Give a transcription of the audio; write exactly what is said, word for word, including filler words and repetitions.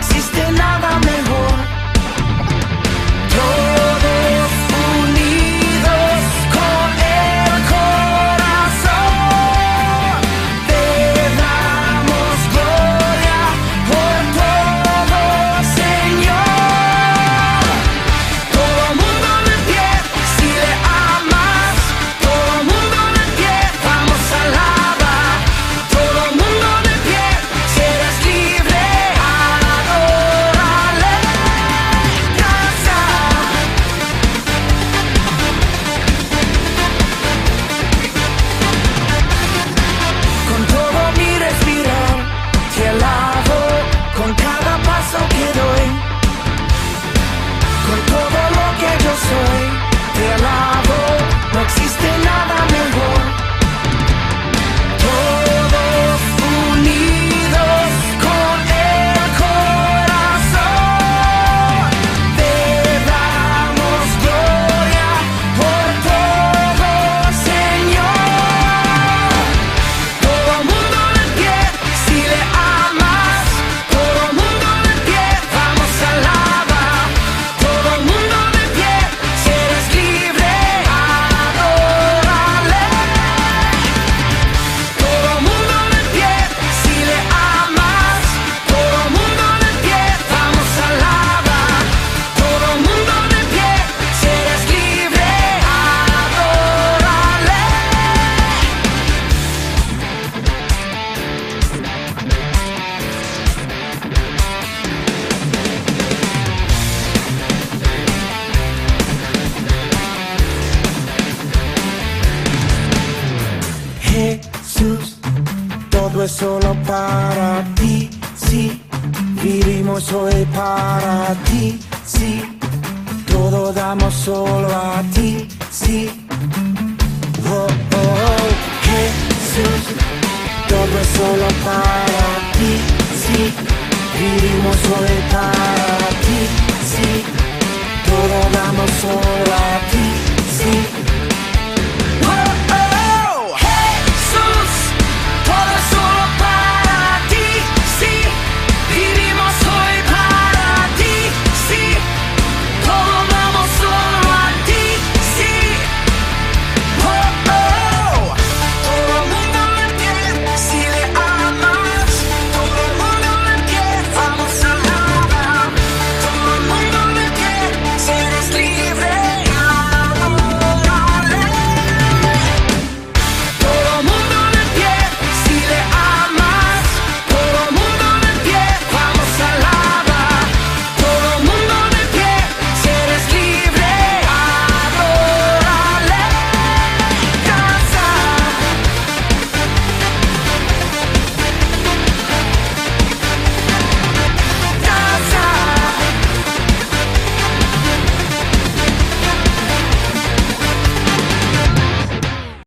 existe nada mejor. Todos unidos con el corazón, te damos gloria por todo, Señor. Todo mundo de pie, si le amas. Todo mundo de pie, vamos a alabar. Todo mundo de pie, si eres libre, adórale, danza. Con todo mi respirar, te alabo, con cada paso que doy, con todo lo que yo soy, te alabo, no existe nada mejor. Todos unidos con el corazón, te damos gloria por todo, Señor. Todo mundo de pie, si le amas. Todo mundo de pie, vamos a alabar. Todo mundo de pie, si eres libre, adórale. Todo mundo de pie, si le amas. Todo mundo de pie, vamos a alabar. Todo mundo de pie, si eres libre, adórale. Jesús, todo es solo para ti, sí. Vivimos hoy para ti, sí. Todo damos solo a ti, sí. Oh, oh, oh. Jesús, todo es solo para ti, sí. Vivimos hoy para ti, sí. Todo damos solo a ti, sí.